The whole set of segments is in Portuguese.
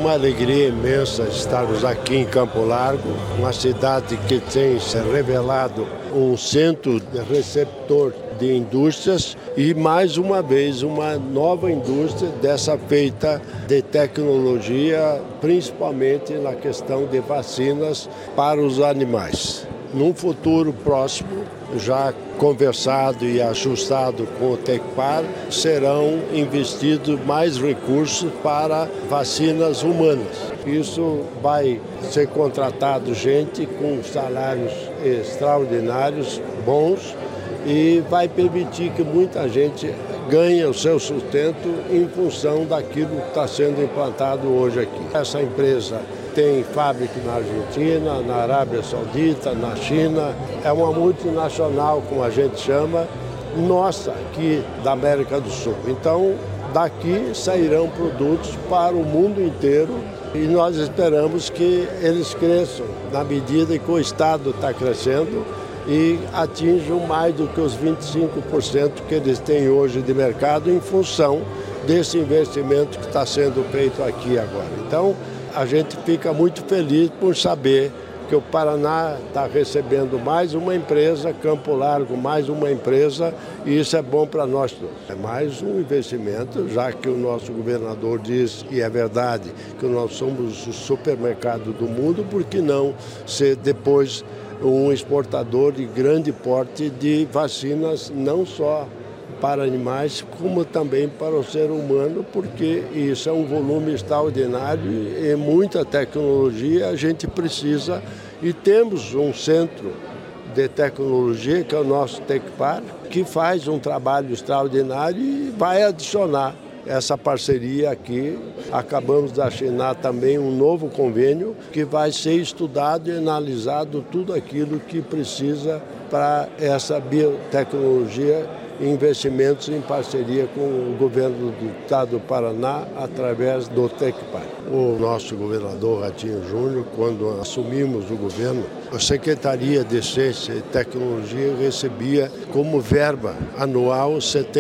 uma alegria imensa estarmos aqui em Campo Largo, uma cidade que tem se revelado um centro receptor de indústrias e, mais uma vez, uma nova indústria dessa feita de tecnologia, principalmente na questão de vacinas para os animais. Num futuro próximo, já conversado e ajustado com o Tecpar, serão investidos mais recursos para vacinas humanas. Isso vai ser contratado gente com salários extraordinários, bons, e vai permitir que muita gente ganhe o seu sustento em função daquilo que está sendo implantado hoje aqui. Essa empresa tem fábrica na Argentina, na Arábia Saudita, na China. É uma multinacional, como a gente chama, nossa, aqui da América do Sul. Então, daqui sairão produtos para o mundo inteiro e nós esperamos que eles cresçam na medida que o Estado está crescendo e atinjam mais do que os 25% que eles têm hoje de mercado em função desse investimento que está sendo feito aqui agora. Então, a gente fica muito feliz por saber que o Paraná está recebendo mais uma empresa, Campo Largo mais uma empresa, e isso é bom para nós todos. É mais um investimento, já que o nosso governador diz, e é verdade, que nós somos o supermercado do mundo, por que não ser depois um exportador de grande porte de vacinas, não só para animais, como também para o ser humano, porque isso é um volume extraordinário e muita tecnologia a gente precisa. E temos um centro de tecnologia, que é o nosso Tecpar, que faz um trabalho extraordinário e vai adicionar essa parceria aqui. Acabamos de assinar também um novo convênio que vai ser estudado e analisado tudo aquilo que precisa para essa biotecnologia, investimentos em parceria com o governo do estado do Paraná através do Tecpar. O nosso governador Ratinho Júnior, quando assumimos o governo, a Secretaria de Ciência e Tecnologia recebia como verba anual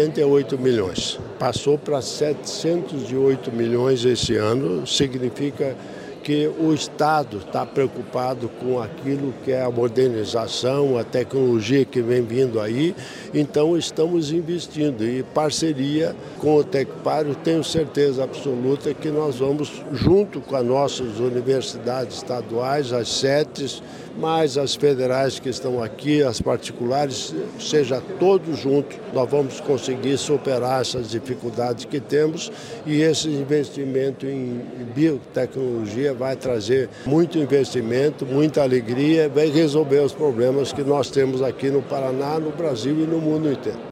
78 milhões. Passou para 708 milhões esse ano, significa que o Estado está preocupado com aquilo que é a modernização, a tecnologia que vem vindo aí, então estamos investindo e parceria com o Tecpar, eu tenho certeza absoluta que nós vamos, junto com as nossas universidades estaduais, as SETES, mais as federais que estão aqui, as particulares, seja todos juntos, nós vamos conseguir superar essas dificuldades que temos e esse investimento em biotecnologia vai trazer muito investimento, muita alegria, vai resolver os problemas que nós temos aqui no Paraná, no Brasil e no mundo inteiro.